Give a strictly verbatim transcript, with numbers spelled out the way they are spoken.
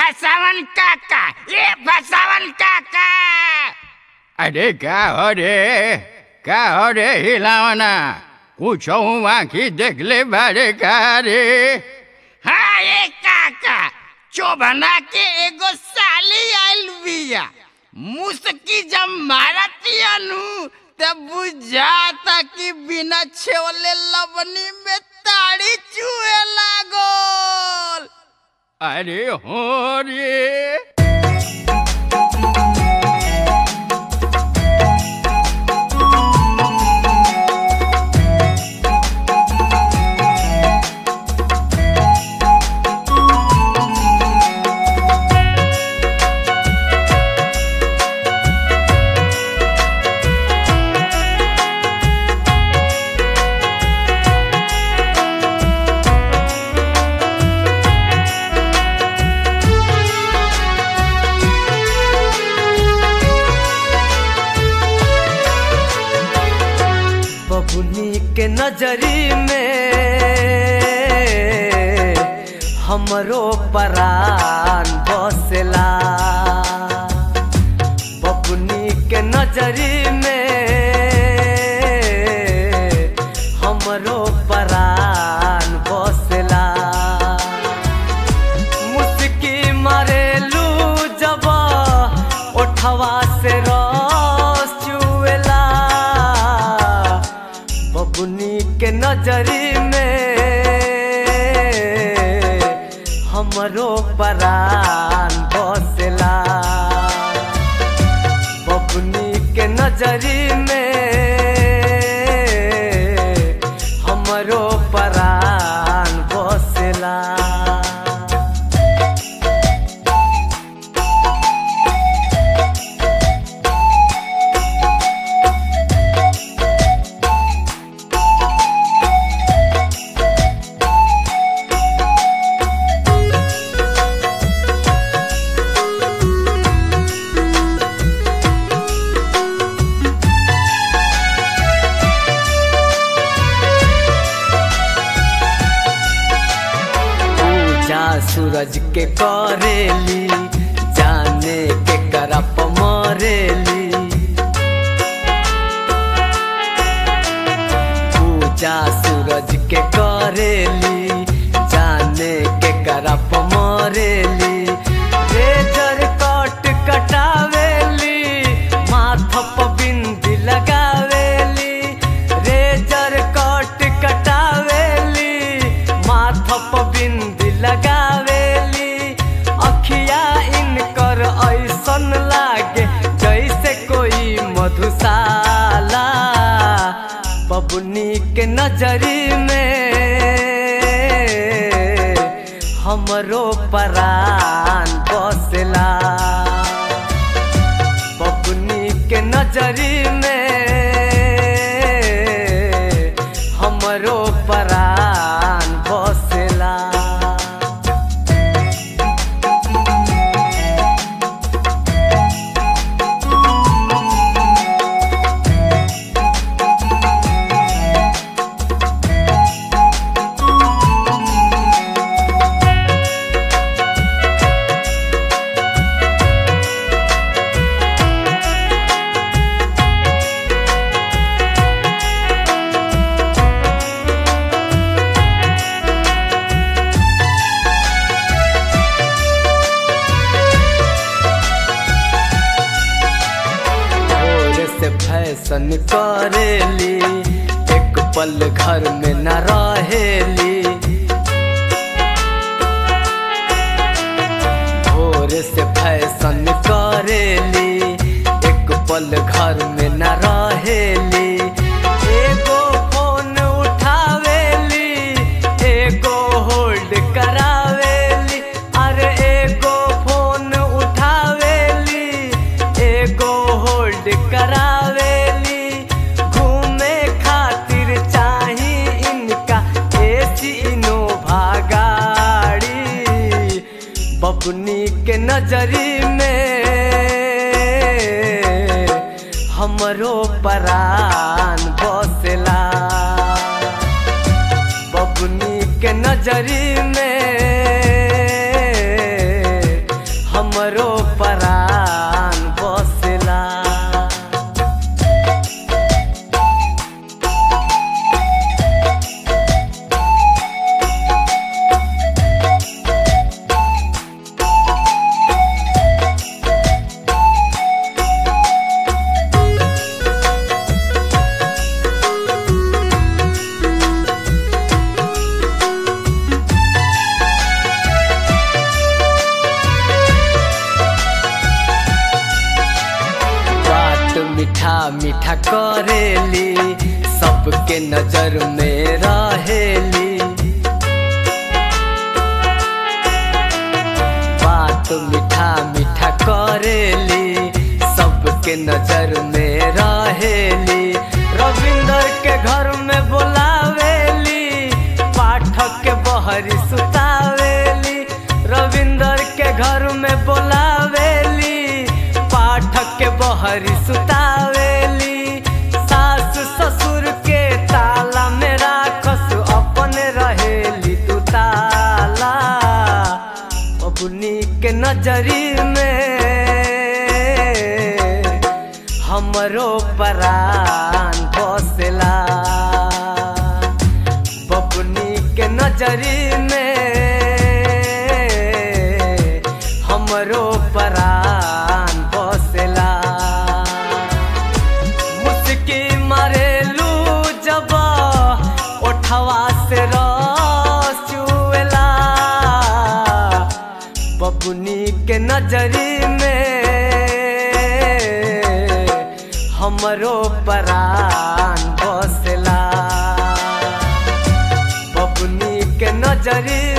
फसावन काका, ये फसावन काका। अरे क्या हो रे, क्या हो रे हिलावना, कुछ आँखी देख ले बारे का रे। हाँ ये काका, चोबना के एगो साली आइल बिया, मुस्की जब मारतिया नु तब बुझाता कि बिना छेवले लवनी में ताड़ी चुए लागल। अरे हो रे। बबुनी के नजरी में हमरो परान बसेला, बबुनी के नजरी में हमरो परान बसेला। मुस्की मारेलू जब ओठवा से रस चुएला, बबुनी के नजरी में हमरो परान बसेला, बबुनी के नजरी में हमरो परान बसेला। सूरज के करेली, जाने के करप मरेली, पूजा सूरज के करेली, जाने के करप मरेली। रेजर कट कटावेली, माथ पर बिंदी लगावेली, रेजर कट कटावेली, माथ पर बिंदी लगावेली। अखिया इनकर ऐसन लागे जैसे कोई मधुशाला, बबुनी के नजरी में हमरो परान बसेला, बबुनी के नजरी में हमरो परान बसेला। फैशन करेली, एक पल घर में न रहेली, भोर से फैशन करेली, एक पल घर में न रहेली। एगो फोन उठावेली, एगो होल्ड करावेली, अरे एगो फोन उठावेली, एगो होल्ड करावेली। घूमे खातिर चाही इनका एसी इनोवा गाड़ी, बबुनी के नजरी में हमरो परान बसेला, बबुनी के नजरी में मीठा करेली, सबके नजर में रहेली। बात मीठा मीठा करेली, सबके नजर में रहेली। रविंदर के घर में बोलावेली, पाठक के बहरी सुतावेली। रविंदर के घर में बोलावेली, पाठक के बहरी सुतावेली। सास ससुर के ताला में राखस, अपने रहेली दू ताला। बबुनी के नजरी में हमरो परान बसेला। बबुनी के नजरी में हमरो परान बसेला। मुस्की मारेलू जब ओठवा से रस चुएला। बबुनी के नजरी में हमरो परान बसेला। बबुनी के नजरी